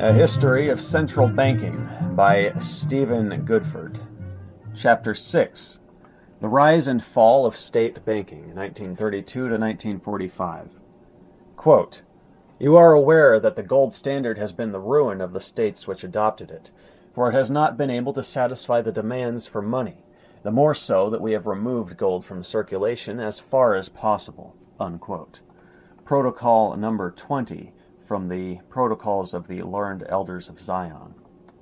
A History of Central Banking by Stephen Goodford. Chapter 6. The Rise and Fall of State Banking, 1932 to 1945. Quote, "You are aware that the gold standard has been the ruin of the states which adopted it, for it has not been able to satisfy the demands for money, the more so that we have removed gold from circulation as far as possible." Unquote. Protocol number 20 from the Protocols of the Learned Elders of Zion.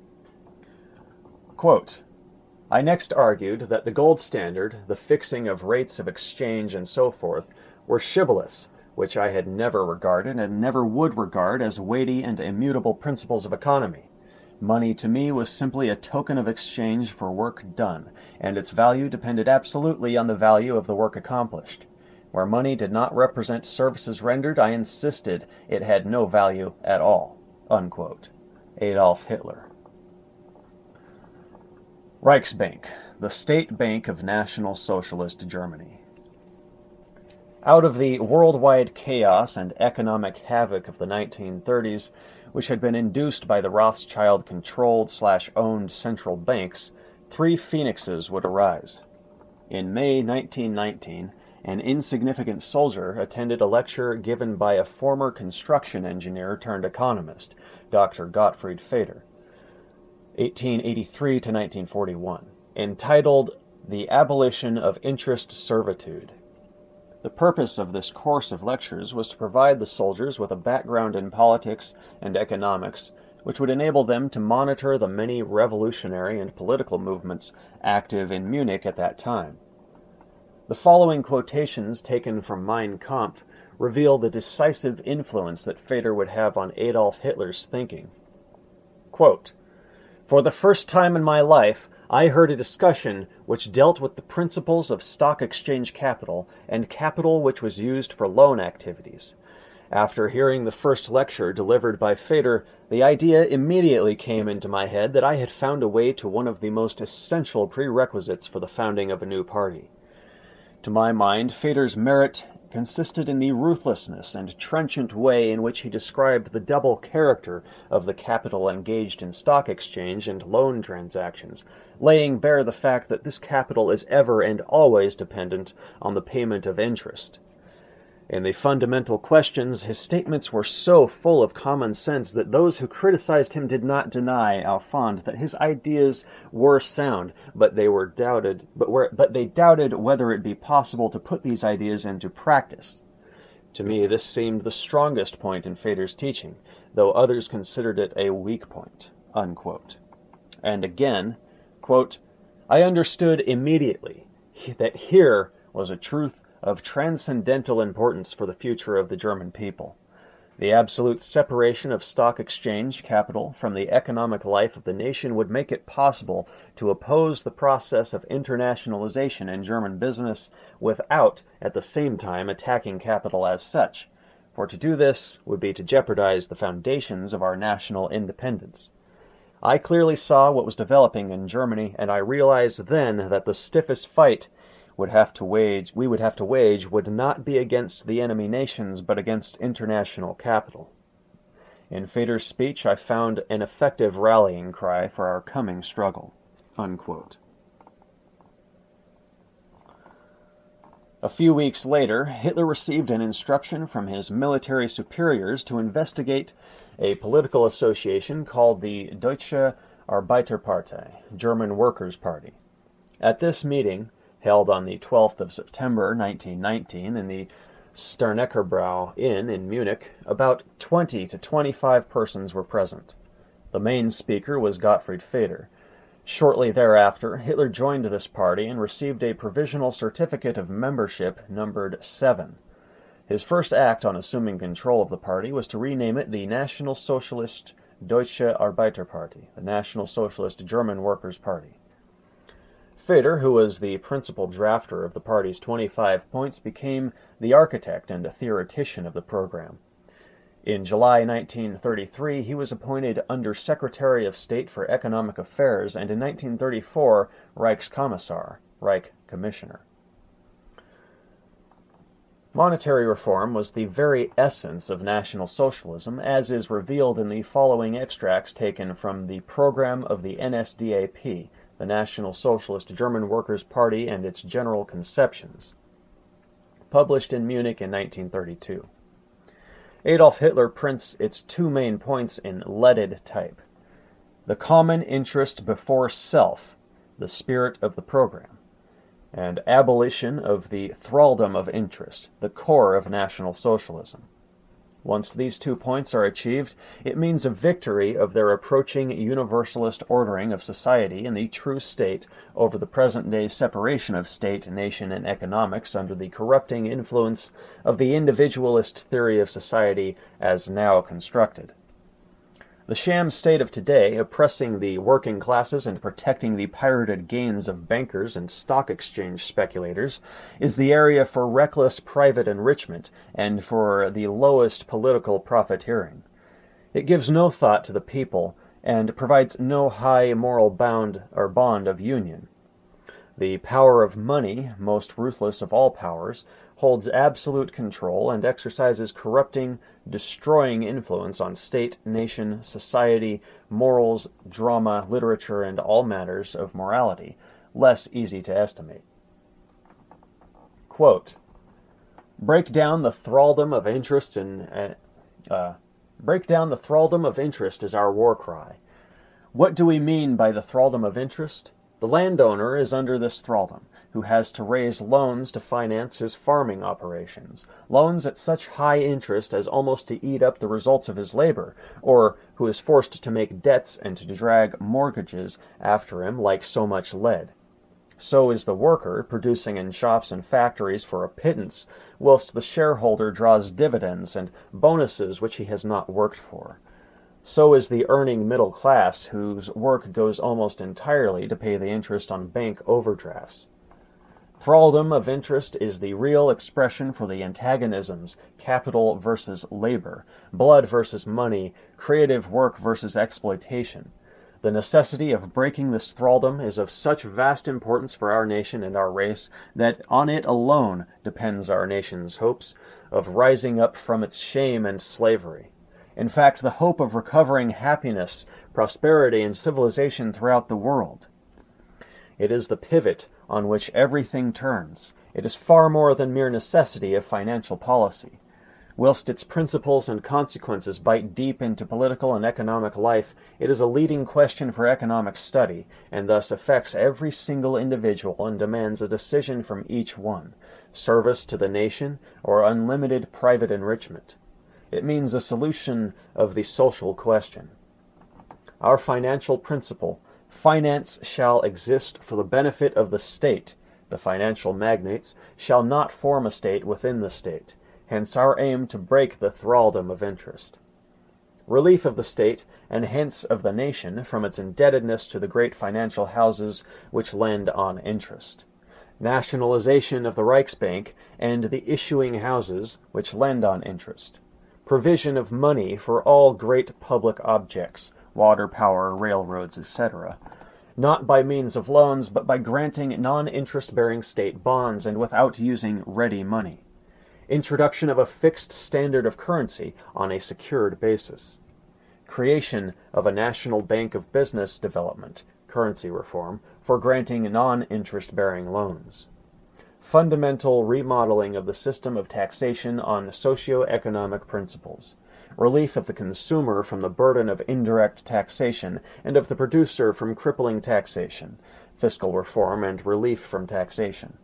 Quote, "I next argued that the gold standard, the fixing of rates of exchange and so forth, were shibboleths, which I had never regarded and never would regard as weighty and immutable principles of economy. Money to me was simply a token of exchange for work done, and its value depended absolutely on the value of the work accomplished. Where money did not represent services rendered, I insisted it had no value at all." Unquote. Adolf Hitler. Reichsbank, the state bank of National Socialist Germany. Out of the worldwide chaos and economic havoc of the 1930s, which had been induced by the Rothschild-controlled/owned central banks, three phoenixes would arise. In May 1919, an insignificant soldier attended a lecture given by a former construction engineer turned economist, Dr. Gottfried Feder, 1883 to 1941, entitled "The Abolition of Interest Servitude." The purpose of this course of lectures was to provide the soldiers with a background in politics and economics which would enable them to monitor the many revolutionary and political movements active in Munich at that time. The following quotations taken from Mein Kampf reveal the decisive influence that Feder would have on Adolf Hitler's thinking. Quote, "For the first time in my life, I heard a discussion which dealt with the principles of stock exchange capital and capital which was used for loan activities. After hearing the first lecture delivered by Feder, the idea immediately came into my head that I had found a way to one of the most essential prerequisites for the founding of a new party. To my mind, Feder's merit consisted in the ruthlessness and trenchant way in which he described the double character of the capital engaged in stock exchange and loan transactions, laying bare the fact that this capital is ever and always dependent on the payment of interest. In the fundamental questions, his statements were so full of common sense that those who criticized him did not deny, au fond, that his ideas were sound, but they doubted whether it be possible to put these ideas into practice. To me, this seemed the strongest point in Feder's teaching, though others considered it a weak point." Unquote. And again, quote, "I understood immediately that here was a truth of transcendental importance for the future of the German people. The absolute separation of stock exchange capital from the economic life of the nation would make it possible to oppose the process of internationalization in German business without, at the same time, attacking capital as such, for to do this would be to jeopardize the foundations of our national independence. I clearly saw what was developing in Germany, and I realized then that the stiffest fight we would have to wage would not be against the enemy nations, but against international capital." In Feder's speech, I found an effective rallying cry for our coming struggle. Unquote. A few weeks later, Hitler received an instruction from his military superiors to investigate a political association called the Deutsche Arbeiterpartei, German Workers' Party. At this meeting, held on the 12th of September 1919 in the Sterneckerbrau Inn in Munich, about 20 to 25 persons were present. The main speaker was Gottfried Feder. Shortly thereafter, Hitler joined this party and received a provisional certificate of membership numbered 7. His first act on assuming control of the party was to rename it the National Socialist Deutsche Arbeiterparty, the National Socialist German Workers' Party. Feder, who was the principal drafter of the party's 25 points, became the architect and a theoretician of the program. In July 1933, he was appointed Under-Secretary of State for Economic Affairs, and in 1934, Reichskommissar, Reich Commissioner. Monetary reform was the very essence of National Socialism, as is revealed in the following extracts taken from the program of the NSDAP, the National Socialist German Workers' Party, and its general conceptions, published in Munich in 1932. Adolf Hitler prints its two main points in leaded type. The common interest before self, the spirit of the program, and abolition of the thraldom of interest, the core of National Socialism. Once these 2 points are achieved, it means a victory of their approaching universalist ordering of society in the true state over the present-day separation of state, nation, and economics under the corrupting influence of the individualist theory of society as now constructed. The sham state of today, oppressing the working classes and protecting the pirated gains of bankers and stock exchange speculators, is the area for reckless private enrichment and for the lowest political profiteering. It gives no thought to the people and provides no high moral bond of union. The power of money, most ruthless of all powers, holds absolute control and exercises corrupting, destroying influence on state, nation, society, morals, drama, literature, and all matters of morality, less easy to estimate. Quote, break down the thraldom of interest is our war cry. What do we mean by the thraldom of interest? The landowner is under this thraldom, who has to raise loans to finance his farming operations, loans at such high interest as almost to eat up the results of his labor, or who is forced to make debts and to drag mortgages after him like so much lead. So is the worker, producing in shops and factories for a pittance, whilst the shareholder draws dividends and bonuses which he has not worked for. So is the earning middle class, whose work goes almost entirely to pay the interest on bank overdrafts. Thraldom of interest is the real expression for the antagonisms, capital versus labor, blood versus money, creative work versus exploitation. The necessity of breaking this thraldom is of such vast importance for our nation and our race that on it alone depends our nation's hopes of rising up from its shame and slavery. In fact, the hope of recovering happiness, prosperity, and civilization throughout the world. It is the pivot on which everything turns. It is far more than mere necessity of financial policy. Whilst its principles and consequences bite deep into political and economic life, it is a leading question for economic study, and thus affects every single individual and demands a decision from each one: service to the nation or unlimited private enrichment. It means a solution of the social question. Our financial principle: finance shall exist for the benefit of the state. The financial magnates shall not form a state within the state. Hence our aim to break the thraldom of interest. Relief of the state, and hence of the nation, from its indebtedness to the great financial houses which lend on interest. Nationalization of the Reichsbank and the issuing houses which lend on interest. Provision of money for all great public objects, water, power, railroads, etc., not by means of loans, but by granting non-interest-bearing state bonds and without using ready money. Introduction of a fixed standard of currency on a secured basis. Creation of a National Bank of Business Development, currency reform, for granting non-interest-bearing loans. Fundamental remodeling of the system of taxation on socio-economic principles. Relief of the consumer from the burden of indirect taxation and of the producer from crippling taxation. Fiscal reform and relief from taxation.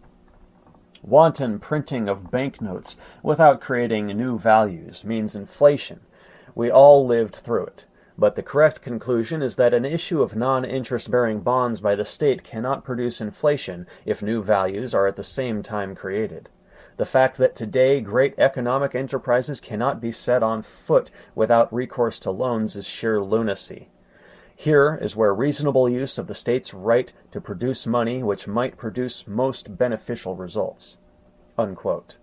Wanton printing of banknotes without creating new values means inflation. We all lived through it. But the correct conclusion is that an issue of non-interest-bearing bonds by the state cannot produce inflation if new values are at the same time created. The fact that today great economic enterprises cannot be set on foot without recourse to loans is sheer lunacy. Here is where reasonable use of the state's right to produce money which might produce most beneficial results." Unquote.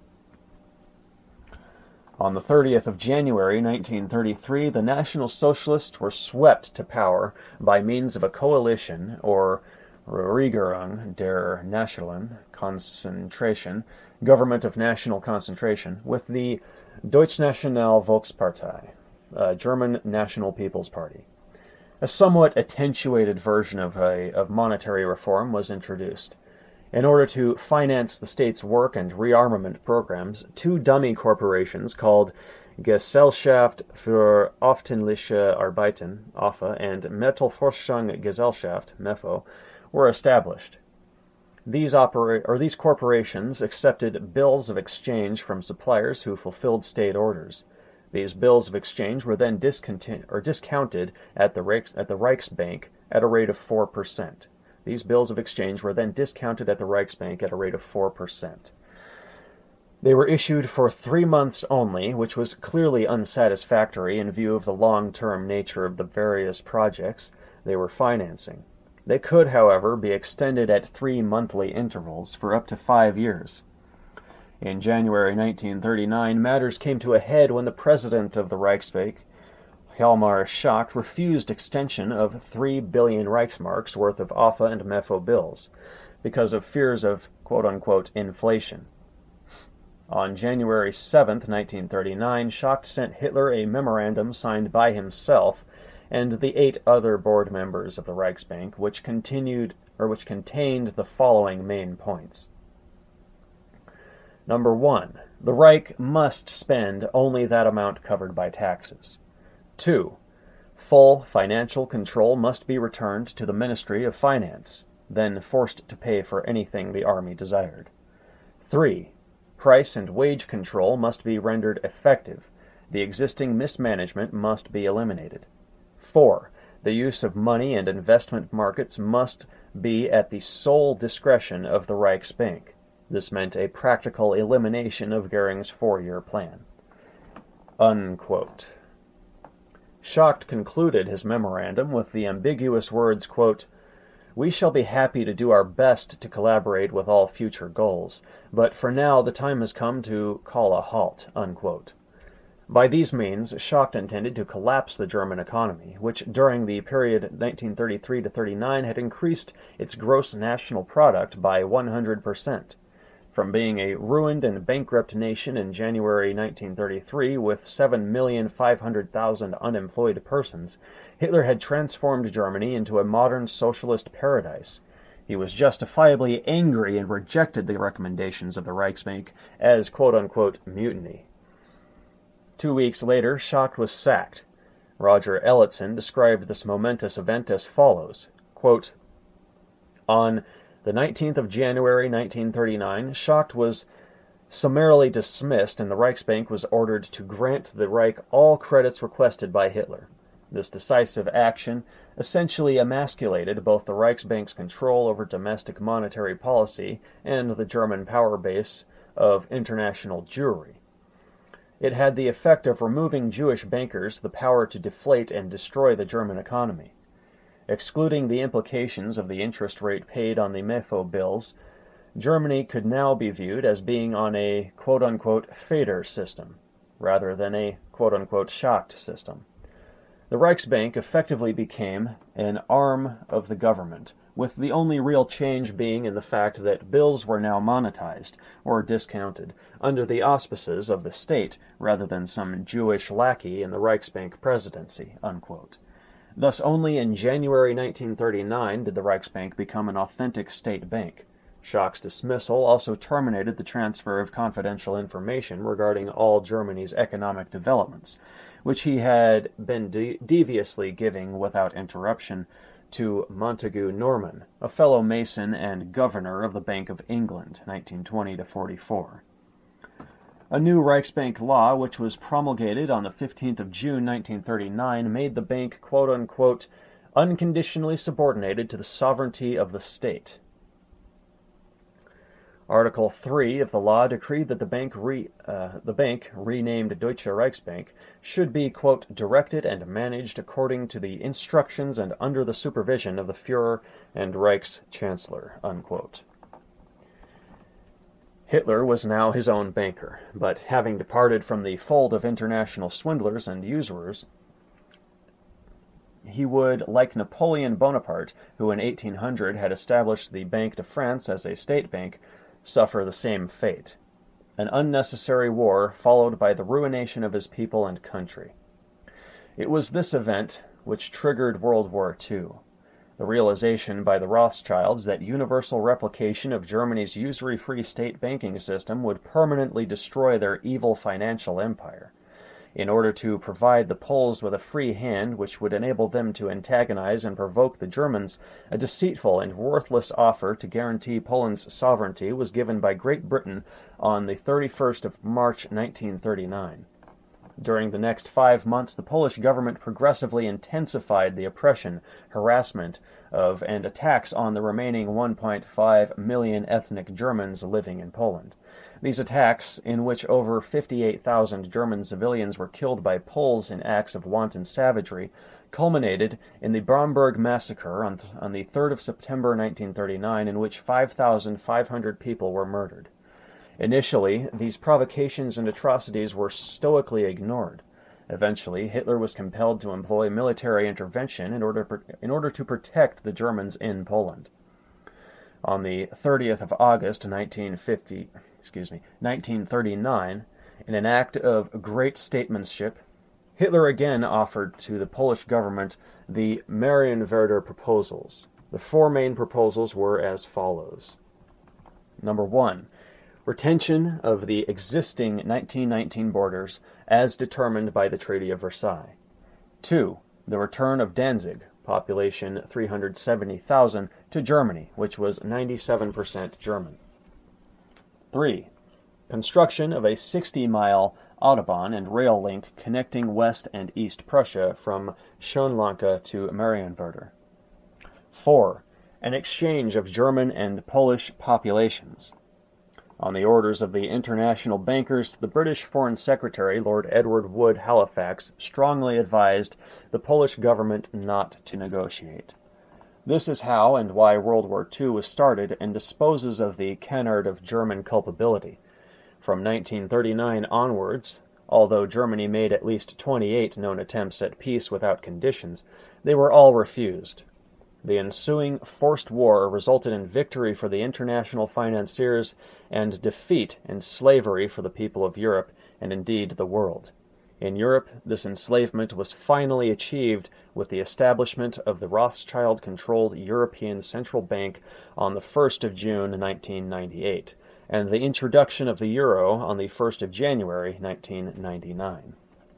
On the 30th of January 1933, the National Socialists were swept to power by means of a coalition, or Regierung der Nationalen Konzentration, Government of National Concentration, with the Deutschnationale Volkspartei, German National People's Party. A somewhat attenuated version of monetary reform was introduced. In order to finance the state's work and rearmament programs, two dummy corporations called Gesellschaft für öffentliche Arbeiten (AFA) and Metallforschungsgesellschaft (MEFO) were established. These corporations accepted bills of exchange from suppliers who fulfilled state orders. These bills of exchange were then discounted at the Reichsbank at a rate of 4%. These bills of exchange were then discounted at the Reichsbank at a rate of 4%. They were issued for 3 months only, which was clearly unsatisfactory in view of the long-term nature of the various projects they were financing. They could, however, be extended at 3 monthly intervals for up to 5 years. In January 1939, matters came to a head when the president of the Reichsbank, Hjalmar Schacht, refused extension of 3 billion Reichsmarks worth of AFA and MEFO bills because of fears of quote-unquote inflation. On January 7, 1939, Schacht sent Hitler a memorandum signed by himself and the 8 other board members of the Reichsbank, which contained the following main points. Number 1. The Reich must spend only that amount covered by taxes. 2. Full financial control must be returned to the Ministry of Finance, then forced to pay for anything the army desired. 3. Price and wage control must be rendered effective. The existing mismanagement must be eliminated. 4. The use of money and investment markets must be at the sole discretion of the Reichsbank. This meant a practical elimination of Goering's 4-year plan. Unquote. Schacht concluded his memorandum with the ambiguous words, quote, "We shall be happy to do our best to collaborate with all future goals, but for now the time has come to call a halt." Unquote. By these means, Schacht intended to collapse the German economy, which during the period 1933 to 39 had increased its gross national product by 100%. From being a ruined and bankrupt nation in January 1933 with 7,500,000 unemployed persons, Hitler had transformed Germany into a modern socialist paradise. He was justifiably angry and rejected the recommendations of the Reichsbank as quote-unquote mutiny. 2 weeks later, Schacht was sacked. Roger Elliotson described this momentous event as follows, quote, "On the 19th of January 1939, Schacht was summarily dismissed and the Reichsbank was ordered to grant the Reich all credits requested by Hitler. This decisive action essentially emasculated both the Reichsbank's control over domestic monetary policy and the German power base of international Jewry. It had the effect of removing Jewish bankers the power to deflate and destroy the German economy. Excluding the implications of the interest rate paid on the MEFO bills, Germany could now be viewed as being on a quote-unquote Feder system, rather than a quote-unquote Schacht system. The Reichsbank effectively became an arm of the government, with the only real change being in the fact that bills were now monetized, or discounted, under the auspices of the state, rather than some Jewish lackey in the Reichsbank presidency." Unquote. Thus only in January 1939 did the Reichsbank become an authentic state bank. Schacht's dismissal also terminated the transfer of confidential information regarding all Germany's economic developments, which he had been deviously giving without interruption to Montagu Norman, a fellow Mason and governor of the Bank of England, 1920 to 44. A new Reichsbank law, which was promulgated on the 15th of June 1939, made the bank quote-unquote unconditionally subordinated to the sovereignty of the state. Article 3 of the law decreed that the bank, renamed Deutsche Reichsbank, should be, quote, directed and managed according to the instructions and under the supervision of the Führer and Reichschancellor, unquote. Hitler was now his own banker, but having departed from the fold of international swindlers and usurers, he would, like Napoleon Bonaparte, who in 1800 had established the Banque de France as a state bank, suffer the same fate. An unnecessary war followed by the ruination of his people and country. It was this event which triggered World War II. The realization by the Rothschilds that universal replication of Germany's usury-free state banking system would permanently destroy their evil financial empire. In order to provide the Poles with a free hand which would enable them to antagonize and provoke the Germans, a deceitful and worthless offer to guarantee Poland's sovereignty was given by Great Britain on the 31st of March 1939. During the next 5 months, the Polish government progressively intensified the oppression, harassment of, and attacks on the remaining 1.5 million ethnic Germans living in Poland. These attacks, in which over 58,000 German civilians were killed by Poles in acts of wanton savagery, culminated in the Bromberg massacre on the 3rd of September 1939, in which 5,500 people were murdered. Initially, these provocations and atrocities were stoically ignored. Eventually, Hitler was compelled to employ military intervention in order to protect the Germans in Poland. On the 30th of August 1939, in an act of great statesmanship, Hitler again offered to the Polish government the Marienwerder proposals. The four main proposals were as follows. Number 1. Retention of the existing 1919 borders as determined by the Treaty of Versailles. 2. The return of Danzig, population 370,000, to Germany, which was 97% German. 3. Construction of a 60-mile Autobahn and rail link connecting West and East Prussia from Schönlanke to Marienwerder. 4. An exchange of German and Polish populations. On the orders of the international bankers, the British Foreign Secretary, Lord Edward Wood Halifax, strongly advised the Polish government not to negotiate. This is how and why World War II was started and disposes of the canard of German culpability. From 1939 onwards, although Germany made at least 28 known attempts at peace without conditions, they were all refused. The ensuing forced war resulted in victory for the international financiers and defeat and slavery for the people of Europe and indeed the world. In Europe, this enslavement was finally achieved with the establishment of the Rothschild-controlled European Central Bank on the 1st of June 1998, and the introduction of the euro on the 1st of January 1999.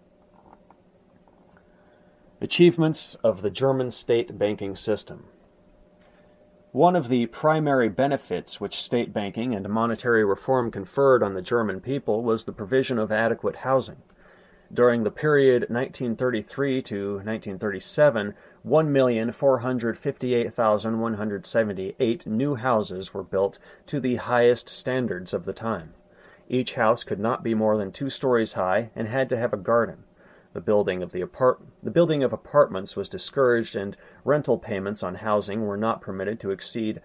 Achievements of the German state banking system. One of the primary benefits which state banking and monetary reform conferred on the German people was the provision of adequate housing. During the period 1933 to 1937, 1,458,178 new houses were built to the highest standards of the time. Each house could not be more than 2 stories high and had to have a garden. The building of apartments was discouraged, and rental payments on housing were not permitted to exceed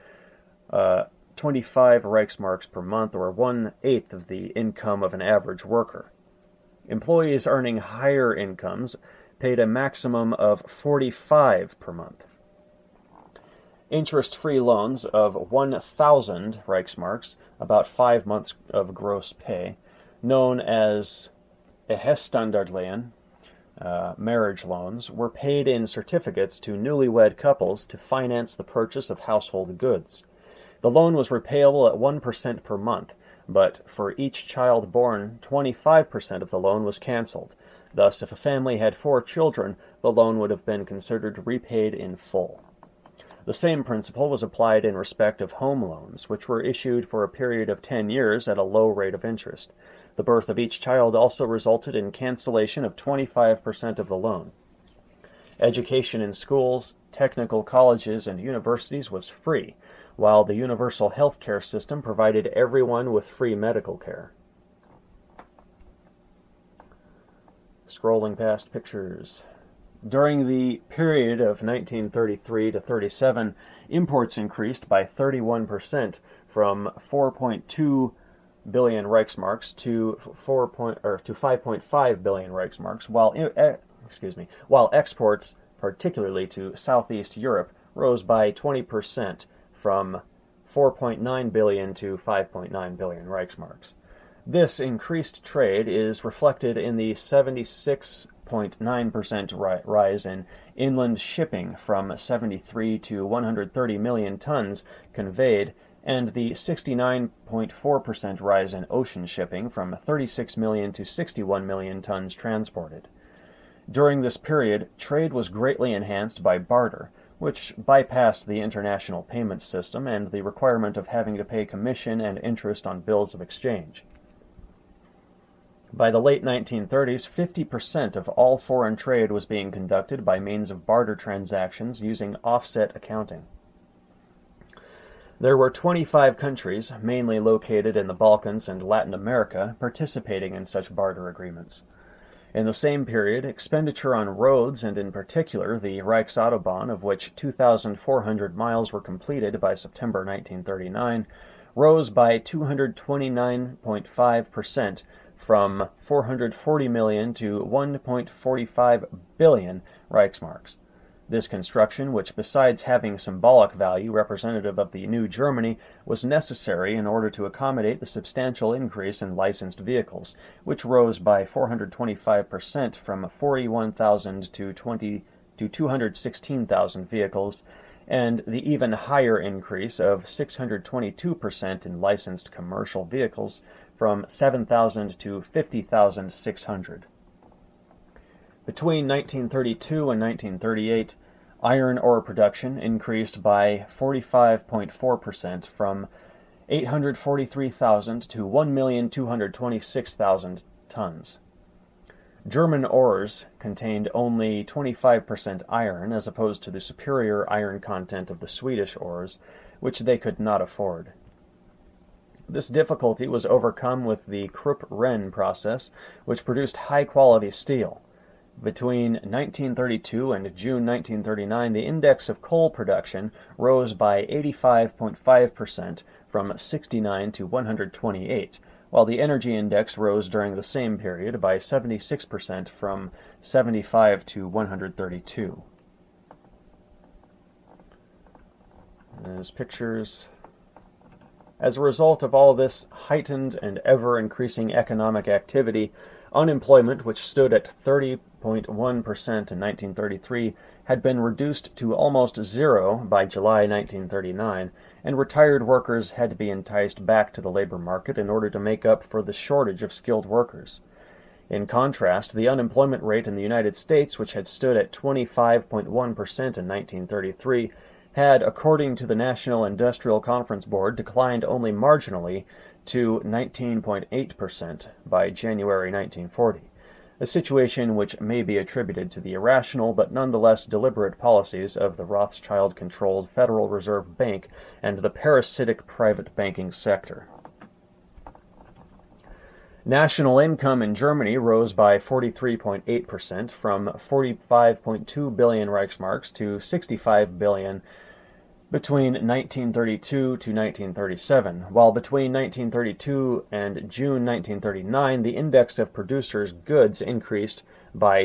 25 Reichsmarks per month, or 1/8 of the income of an average worker. Employees earning higher incomes paid a maximum of 45 per month. Interest-free loans of 1,000 Reichsmarks, about 5 months of gross pay, known as Ehestandardlehen, marriage loans, were paid in certificates to newlywed couples to finance the purchase of household goods. The loan was repayable at 1% per month, but for each child born, 25% of the loan was canceled. Thus, if a family had 4 children, the loan would have been considered repaid in full. The same principle was applied in respect of home loans, which were issued for a period of 10 years at a low rate of interest. The birth of each child also resulted in cancellation of 25% of the loan. Education in schools, technical colleges, and universities was free, while the universal health care system provided everyone with free medical care. Scrolling past pictures. During the period of 1933 to 37, imports increased by 31% from 4.2 billion Reichsmarks to 5.5 billion Reichsmarks, while exports particularly to Southeast Europe, rose by 20% from 4.9 billion to 5.9 billion Reichsmarks. This increased trade is reflected in the 76.9% rise in inland shipping from 73 to 130 million tons conveyed, and the 69.4% rise in ocean shipping from 36 million to 61 million tons transported. During this period, trade was greatly enhanced by barter, which bypassed the international payment system and the requirement of having to pay commission and interest on bills of exchange. By the late 1930s, 50% of all foreign trade was being conducted by means of barter transactions using offset accounting. There were 25 countries, mainly located in the Balkans and Latin America, participating in such barter agreements. In the same period, expenditure on roads, and in particular the Reichsautobahn, of which 2,400 miles were completed by September 1939, rose by 229.5%, from 440 million to 1.45 billion Reichsmarks. This construction, which besides having symbolic value representative of the new Germany, was necessary in order to accommodate the substantial increase in licensed vehicles, which rose by 425% from 41,000 to 216,000 vehicles, and the even higher increase of 622% in licensed commercial vehicles from 7,000 to 50,600. Between 1932 and 1938, iron ore production increased by 45.4% from 843,000 to 1,226,000 tons. German ores contained only 25% iron, as opposed to the superior iron content of the Swedish ores, which they could not afford. This difficulty was overcome with the Krupp-Wren process, which produced high-quality steel. Between 1932 and June 1939, the index of coal production rose by 85.5%, from 69 to 128, while the energy index rose during the same period by 76%, from 75 to 132. There's pictures. As a result of all this heightened and ever-increasing economic activity, unemployment, which stood at 30.1% in 1933, had been reduced to almost zero by July 1939, and retired workers had to be enticed back to the labor market in order to make up for the shortage of skilled workers. In contrast, the unemployment rate in the United States, which had stood at 25.1% in 1933, had, according to the National Industrial Conference Board, declined only marginally to 19.8% by January 1940, a situation which may be attributed to the irrational but nonetheless deliberate policies of the Rothschild-controlled Federal Reserve Bank and the parasitic private banking sector. National income in Germany rose by 43.8%, from 45.2 billion Reichsmarks to 65 billion between 1932 to 1937, while between 1932 and June 1939, the index of producers' goods increased by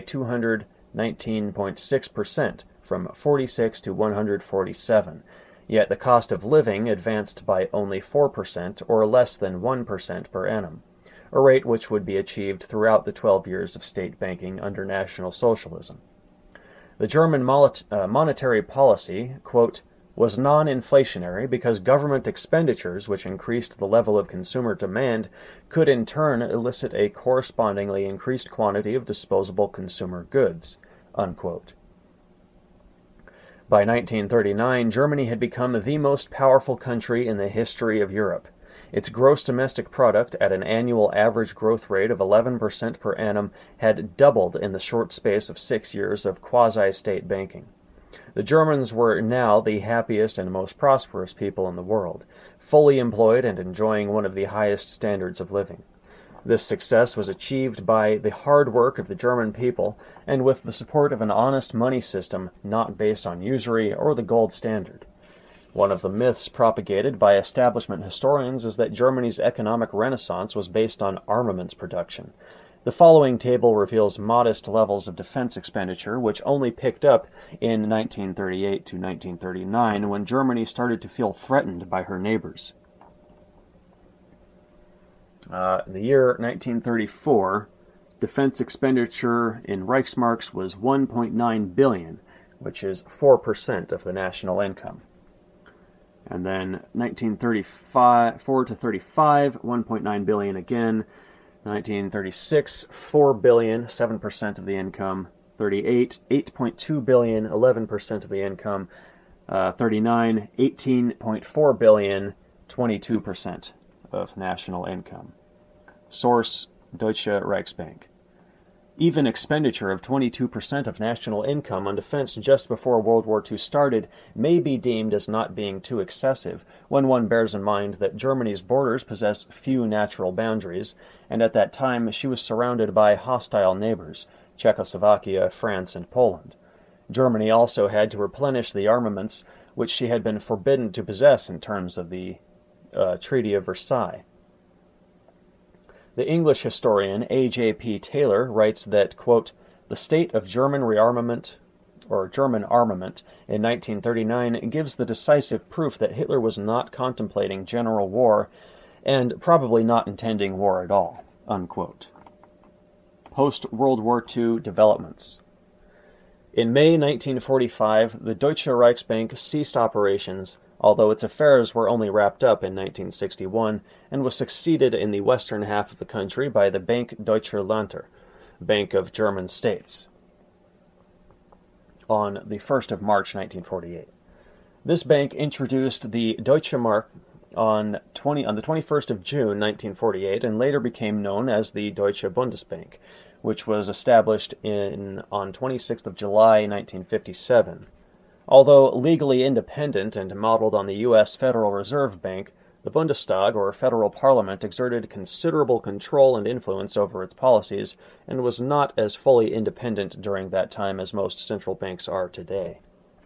219.6%, from 46 to 147, yet the cost of living advanced by only 4%, or less than 1% per annum, a rate which would be achieved throughout the 12 years of state banking under National Socialism. The German monetary policy, quote, was non-inflationary because government expenditures, which increased the level of consumer demand, could in turn elicit a correspondingly increased quantity of disposable consumer goods, unquote. By 1939, Germany had become the most powerful country in the history of Europe. Its gross domestic product, at an annual average growth rate of 11% per annum, had doubled in the short space of 6 years of quasi-state banking. The Germans were now the happiest and most prosperous people in the world, fully employed and enjoying one of the highest standards of living. This success was achieved by the hard work of the German people and with the support of an honest money system not based on usury or the gold standard. One of the myths propagated by establishment historians is that Germany's economic renaissance was based on armaments production. The following table reveals modest levels of defense expenditure, which only picked up in 1938 to 1939 when Germany started to feel threatened by her neighbors. The year 1934, defense expenditure in Reichsmarks was 1.9 billion, which is 4% of the national income. And then 1934 to 35, 1.9 billion again. 1936, 4 billion, 7% of the income. 38, 8.2 billion, 11% of the income. 39, 18.4 billion, 22% of national income. Source, Deutsche Reichsbank. Even expenditure of 22% of national income on defense just before World War II started may be deemed as not being too excessive when one bears in mind that Germany's borders possessed few natural boundaries, and at that time she was surrounded by hostile neighbors, Czechoslovakia, France, and Poland. Germany also had to replenish the armaments which she had been forbidden to possess in terms of the Treaty of Versailles. The English historian A.J.P. Taylor writes that, quote, "The state of German armament in 1939 gives the decisive proof that Hitler was not contemplating general war and probably not intending war at all." Unquote. Post-World War II developments. In May 1945, the Deutsche Reichsbank ceased operations, although its affairs were only wrapped up in 1961, and was succeeded in the western half of the country by the Bank Deutscher Länder, Bank of German States, on the 1st of March 1948. This bank introduced the Deutsche Mark on the 21st of June 1948 and later became known as the Deutsche Bundesbank, which was established on 26th of July 1957. Although legally independent and modeled on the U.S. Federal Reserve Bank, the Bundestag, or federal parliament, exerted considerable control and influence over its policies and was not as fully independent during that time as most central banks are today.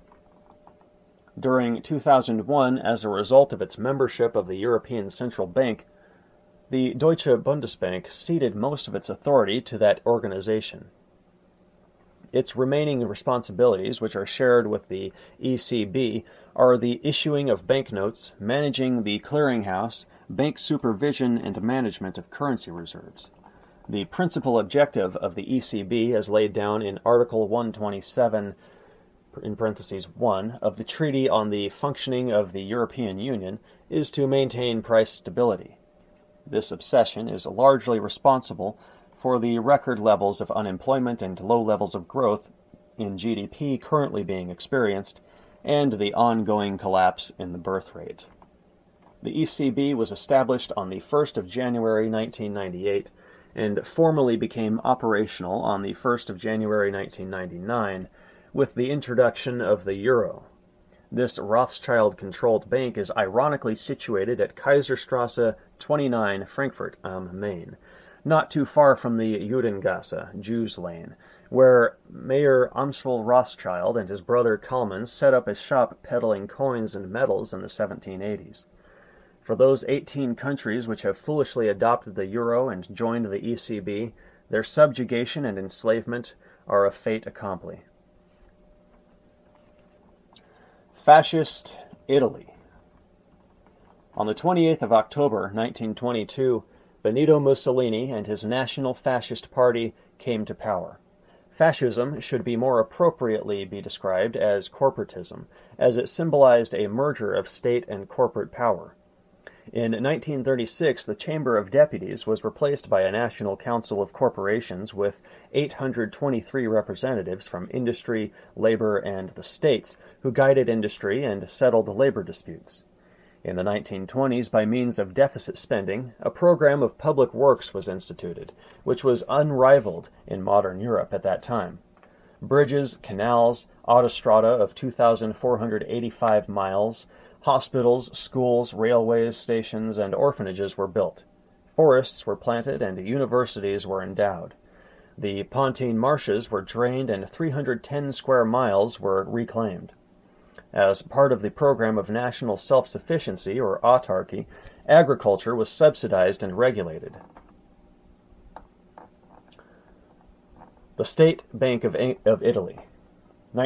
During 2001, as a result of its membership of the European Central Bank, the Deutsche Bundesbank ceded most of its authority to that organization. Its remaining responsibilities, which are shared with the ECB, are the issuing of banknotes, managing the clearinghouse, bank supervision, and management of currency reserves. The principal objective of the ECB, as laid down in Article 127 in parentheses 1 of the Treaty on the Functioning of the European Union, is to maintain price stability. This obsession is largely responsible for the record levels of unemployment and low levels of growth in GDP currently being experienced, and the ongoing collapse in the birth rate. The ECB was established on the 1st of January 1998 and formally became operational on the 1st of January 1999 with the introduction of the euro. This Rothschild-controlled bank is ironically situated at Kaiserstrasse 29, Frankfurt am Main, not too far from the Judengasse, Jews Lane, where Mayor Amschel Rothschild and his brother Kalman set up a shop peddling coins and medals in the 1780s. For those 18 countries which have foolishly adopted the euro and joined the ECB, their subjugation and enslavement are a fait accompli. Fascist Italy. On the 28th of October, 1922, Benito Mussolini and his National Fascist Party came to power. Fascism should more appropriately be described as corporatism, as it symbolized a merger of state and corporate power. In 1936, the Chamber of Deputies was replaced by a National Council of Corporations with 823 representatives from industry, labor, and the states, who guided industry and settled labor disputes. In the 1920s, by means of deficit spending, a program of public works was instituted, which was unrivaled in modern Europe at that time. Bridges, canals, autostrada of 2,485 miles, hospitals, schools, railways, stations, and orphanages were built. Forests were planted and universities were endowed. The Pontine marshes were drained and 310 square miles were reclaimed. As part of the program of national self-sufficiency, or autarky, agriculture was subsidized and regulated. The State Bank of Italy. In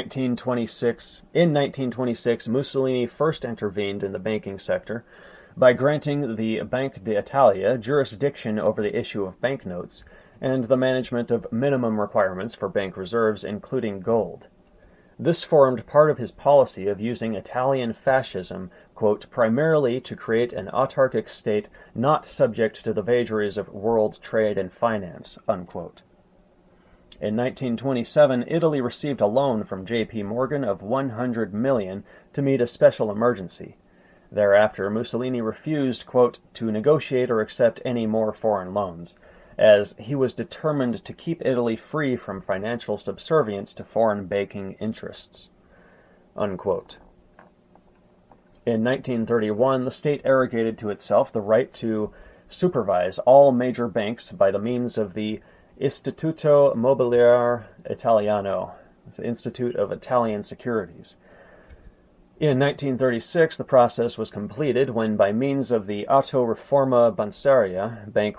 1926, Mussolini first intervened in the banking sector by granting the Banca d'Italia jurisdiction over the issue of banknotes and the management of minimum requirements for bank reserves, including gold. This formed part of his policy of using Italian fascism, quote, primarily to create an autarkic state not subject to the vagaries of world trade and finance, unquote. In 1927, Italy received a loan from J.P. Morgan of $100 million to meet a special emergency. Thereafter, Mussolini refused, quote, to negotiate or accept any more foreign loans, as he was determined to keep Italy free from financial subservience to foreign banking interests, unquote. In 1931, the state arrogated to itself the right to supervise all major banks by the means of the Istituto Mobiliare Italiano, the Institute of Italian Securities. In 1936, the process was completed when, by means of the Auto Riforma Bancaria Banking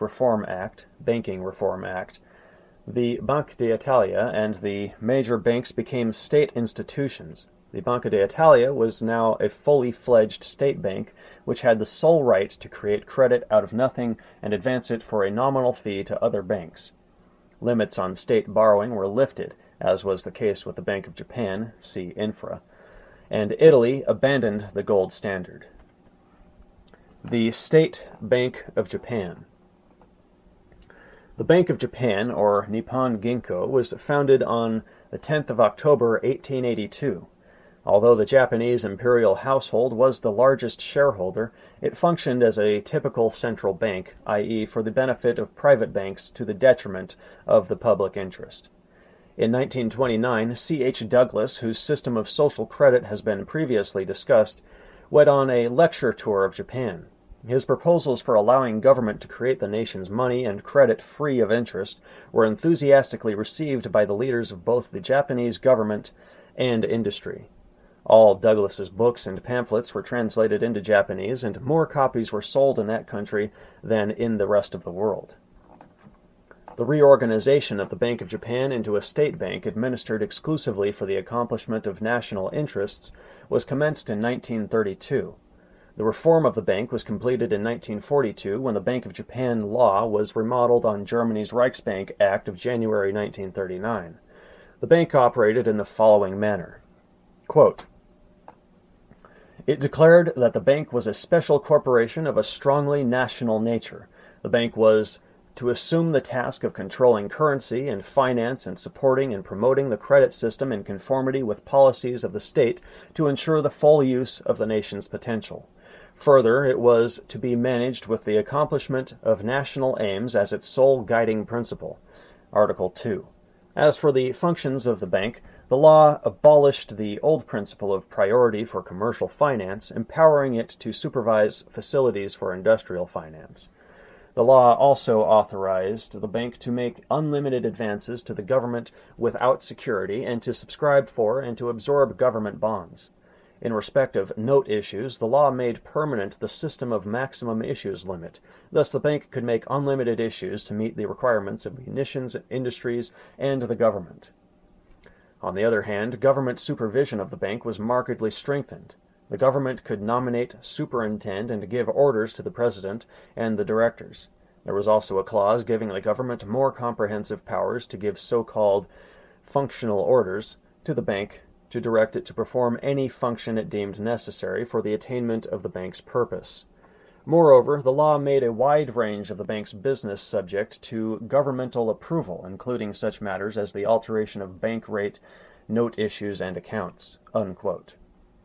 Reform Act, the Banca d'Italia and the major banks became state institutions. The Banca d'Italia was now a fully fledged state bank, which had the sole right to create credit out of nothing and advance it for a nominal fee to other banks. Limits on state borrowing were lifted, as was the case with the Bank of Japan, see Infra, and Italy abandoned the gold standard. The State Bank of Japan. The Bank of Japan, or Nippon Ginko, was founded on the 10th of October, 1882. Although the Japanese imperial household was the largest shareholder, it functioned as a typical central bank, i.e., for the benefit of private banks to the detriment of the public interest. In 1929, C.H. Douglas, whose system of social credit has been previously discussed, went on a lecture tour of Japan. His proposals for allowing government to create the nation's money and credit free of interest were enthusiastically received by the leaders of both the Japanese government and industry. All Douglas's books and pamphlets were translated into Japanese, and more copies were sold in that country than in the rest of the world. The reorganization of the Bank of Japan into a state bank administered exclusively for the accomplishment of national interests was commenced in 1932. The reform of the bank was completed in 1942 when the Bank of Japan law was remodeled on Germany's Reichsbank Act of January 1939. The bank operated in the following manner. Quote, it declared that the bank was a special corporation of a strongly national nature. The bank was to assume the task of controlling currency and finance and supporting and promoting the credit system in conformity with policies of the state to ensure the full use of the nation's potential. Further, it was to be managed with the accomplishment of national aims as its sole guiding principle. Article 2. As for the functions of the bank, the law abolished the old principle of priority for commercial finance, empowering it to supervise facilities for industrial finance. The law also authorized the bank to make unlimited advances to the government without security and to subscribe for and to absorb government bonds. In respect of note issues, the law made permanent the system of maximum issues limit. Thus, the bank could make unlimited issues to meet the requirements of munitions, industries, and the government. On the other hand, government supervision of the bank was markedly strengthened. The government could nominate, superintend, and give orders to the president and the directors. There was also a clause giving the government more comprehensive powers to give so-called functional orders to the bank to direct it to perform any function it deemed necessary for the attainment of the bank's purpose. Moreover, the law made a wide range of the bank's business subject to governmental approval, including such matters as the alteration of bank rate, note issues, and accounts." Unquote.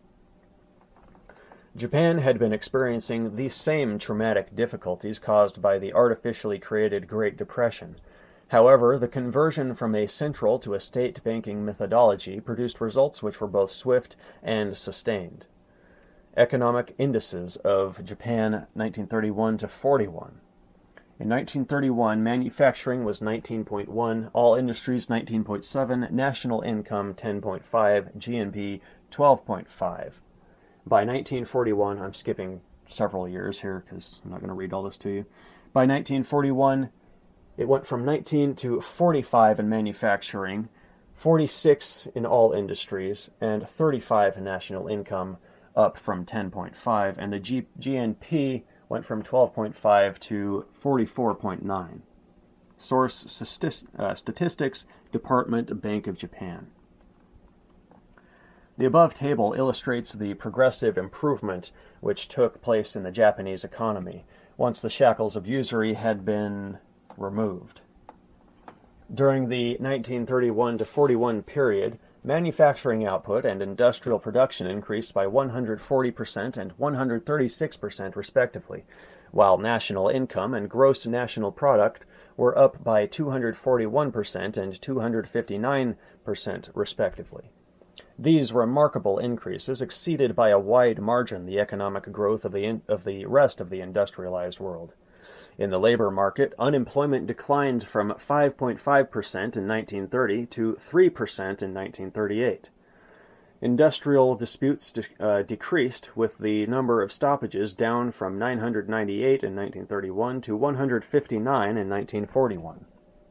Japan had been experiencing the same traumatic difficulties caused by the artificially created Great Depression. However, the conversion from a central to a state banking methodology produced results which were both swift and sustained. Economic indices of Japan 1931 to 41. In 1931, manufacturing was 19.1, all industries 19.7, national income 10.5, GNP 12.5. By 1941, I'm skipping several years here because I'm not going to read all this to you. By 1941, It went from 19 to 45 in manufacturing, 46 in all industries, and 35 in national income, up from 10.5, and the GNP went from 12.5 to 44.9. Source Statistics Department, Bank of Japan. The above table illustrates the progressive improvement which took place in the Japanese economy once the shackles of usury had been removed. During the 1931 to 41 period, manufacturing output and industrial production increased by 140% and 136% respectively, while national income and gross national product were up by 241% and 259% respectively. These remarkable increases exceeded by a wide margin the economic growth of the rest of the industrialized world. In the labor market, unemployment declined from 5.5% in 1930 to 3% in 1938. Industrial disputes decreased, with the number of stoppages down from 998 in 1931 to 159 in 1941.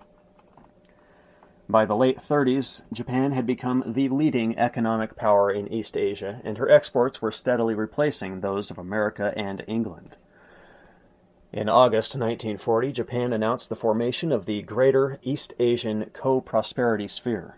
By the late 30s, Japan had become the leading economic power in East Asia, and her exports were steadily replacing those of America and England. In August 1940, Japan announced the formation of the Greater East Asian Co-Prosperity Sphere.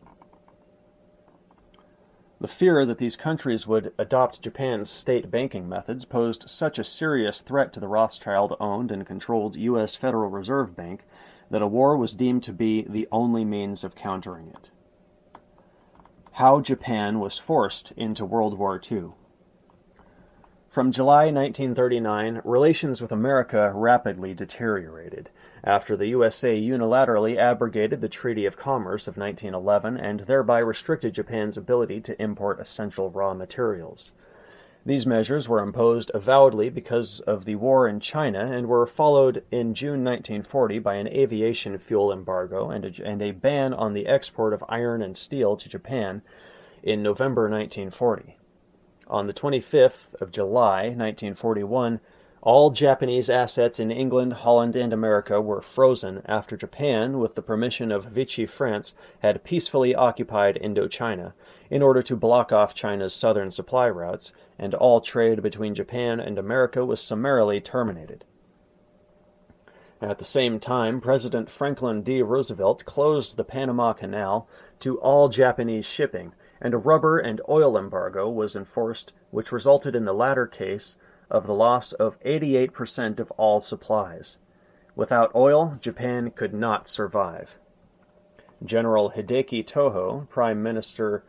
The fear that these countries would adopt Japan's state banking methods posed such a serious threat to the Rothschild-owned and controlled U.S. Federal Reserve Bank that a war was deemed to be the only means of countering it. How Japan was forced into World War II. From July 1939, relations with America rapidly deteriorated after the USA unilaterally abrogated the Treaty of Commerce of 1911 and thereby restricted Japan's ability to import essential raw materials. These measures were imposed avowedly because of the war in China and were followed in June 1940 by an aviation fuel embargo and a ban on the export of iron and steel to Japan in November 1940. On the 25th of July, 1941, all Japanese assets in England, Holland, and America were frozen after Japan, with the permission of Vichy France, had peacefully occupied Indochina in order to block off China's southern supply routes, and all trade between Japan and America was summarily terminated. At the same time, President Franklin D. Roosevelt closed the Panama Canal to all Japanese shipping, and a rubber and oil embargo was enforced, which resulted in the latter case of the loss of 88% of all supplies. Without oil, Japan could not survive. General Hideki Tojo, Prime Minister,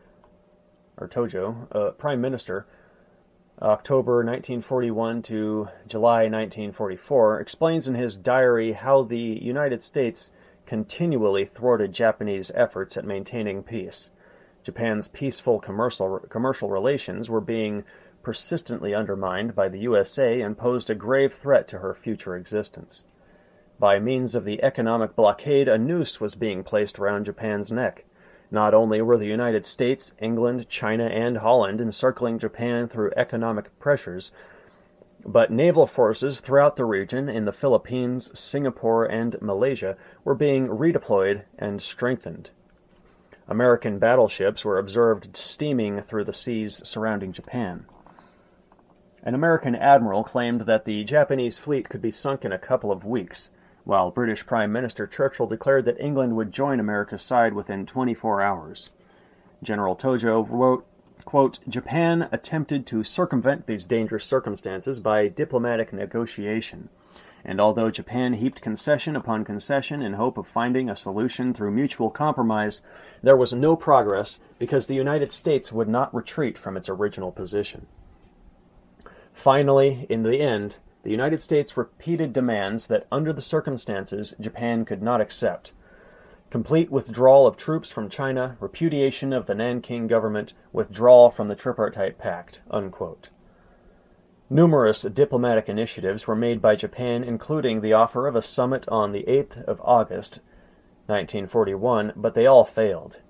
October 1941 to July 1944, explains in his diary how the United States continually thwarted Japanese efforts at maintaining peace. Japan's peaceful commercial relations were being persistently undermined by the USA and posed a grave threat to her future existence. By means of the economic blockade, a noose was being placed around Japan's neck. Not only were the United States, England, China, and Holland encircling Japan through economic pressures, but naval forces throughout the region in the Philippines, Singapore, and Malaysia were being redeployed and strengthened. American battleships were observed steaming through the seas surrounding Japan. An American admiral claimed that the Japanese fleet could be sunk in a couple of weeks, while British Prime Minister Churchill declared that England would join America's side within 24 hours. General Tojo wrote, quote, "Japan attempted to circumvent these dangerous circumstances by diplomatic negotiation, and although Japan heaped concession upon concession in hope of finding a solution through mutual compromise, there was no progress because the United States would not retreat from its original position. Finally, in the end, the United States repeated demands that, under the circumstances, Japan could not accept. Complete withdrawal of troops from China, repudiation of the Nanking government, withdrawal from the Tripartite Pact," unquote. Numerous diplomatic initiatives were made by Japan, including the offer of a summit on the 8th of August, 1941, but they all failed.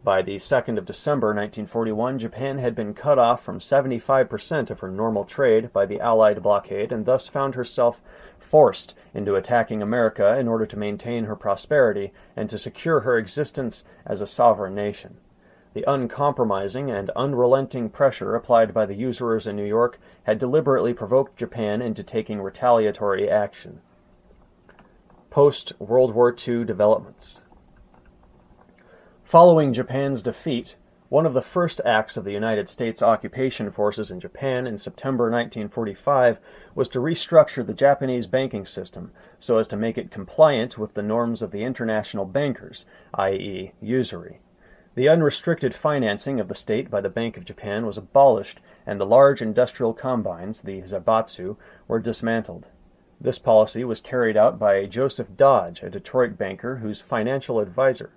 By the 2nd of December 1941, Japan had been cut off from 75% of her normal trade by the Allied blockade and thus found herself forced into attacking America in order to maintain her prosperity and to secure her existence as a sovereign nation. The uncompromising and unrelenting pressure applied by the usurers in New York had deliberately provoked Japan into taking retaliatory action. Post-World War II developments. Following Japan's defeat, one of the first acts of the United States occupation forces in Japan in September 1945 was to restructure the Japanese banking system so as to make it compliant with the norms of the international bankers, i.e., usury. The unrestricted financing of the state by the Bank of Japan was abolished, and the large industrial combines, the zaibatsu, were dismantled. This policy was carried out by Joseph Dodge, a Detroit banker who was financial advisor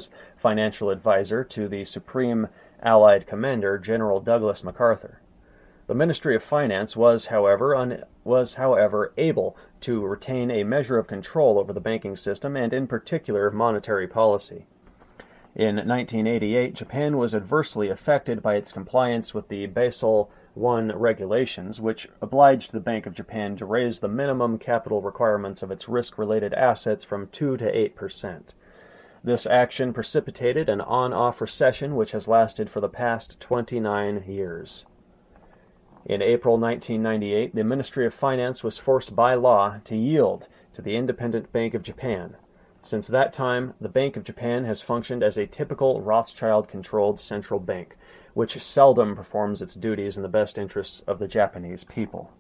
to the Supreme Allied Commander, General Douglas MacArthur. The Ministry of Finance was, however, able to retain a measure of control over the banking system and, in particular, monetary policy. In 1988, Japan was adversely affected by its compliance with the Basel I regulations, which obliged the Bank of Japan to raise the minimum capital requirements of its risk-related assets from 2 to 8%. This action precipitated an on-off recession which has lasted for the past 29 years. In April 1998, the Ministry of Finance was forced by law to yield to the Independent Bank of Japan. Since that time, the Bank of Japan has functioned as a typical Rothschild-controlled central bank, which seldom performs its duties in the best interests of the Japanese people.